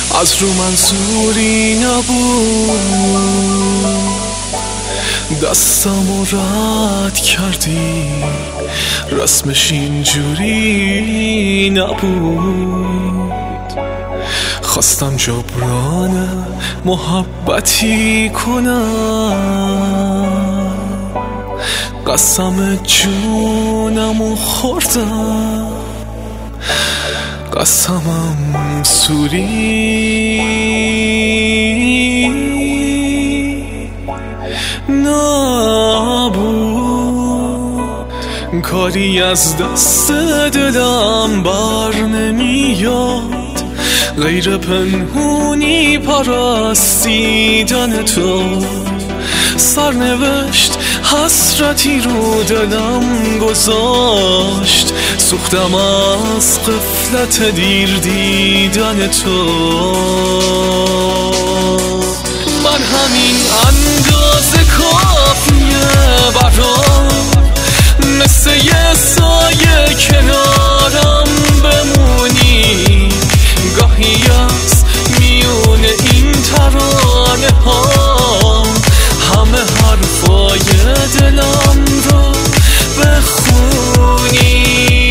از رو منظوری نبود، دستمو رد کردی، رسمش اینجوری نبود. خواستم جبران محبتی کنم، قسم جونمو خوردم، قسمم سوری نبود. کاری از دست دلم بر نمیاد، غیر پنهونی پرستیدن تو. سرنوشت حسرتی رو دلم گذاشت، سوختم از غفلت دیر دیدن تو. من همین اندازه کافیه برام، مثل یه سایه کنارم بمونی. گاهی از میون این ترانه ها همه حرفای دلم رو بخونی.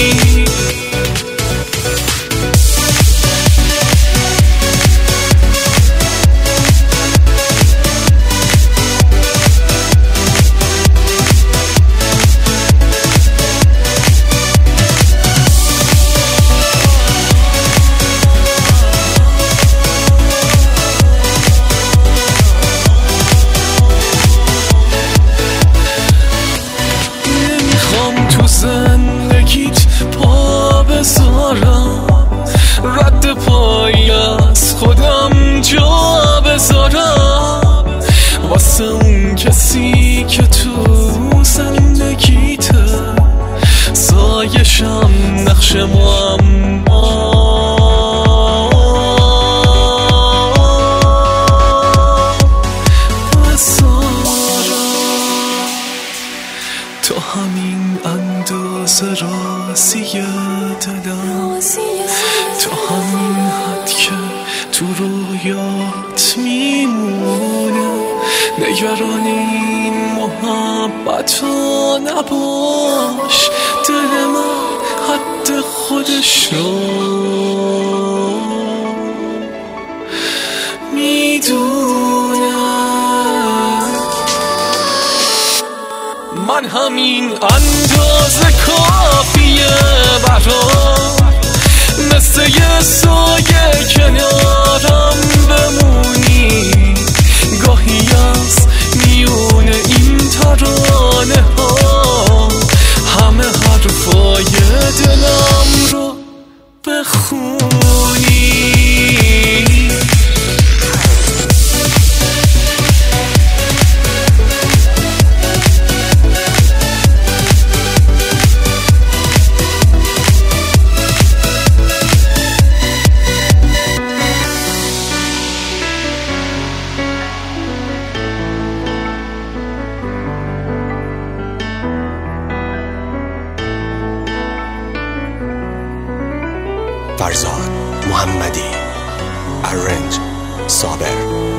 زندگیت پا بذارم، رد پای از خودم جا بذارم، واسه اون کسی که تو زندگیته. سایشم نقش معما، تو همین اندازه راضی دلم، تو همین حد که تو رویات میمونه. نگران این محبتو نباش، دل من حد خودشو میدونه. من همین اندازه کافیه برام، مثل یه سایه کنارم بمونی. گاهی از میون این ترانه ها همه حرفای دلم رو بخونی. فرزاد محمدی، ارنج صابر.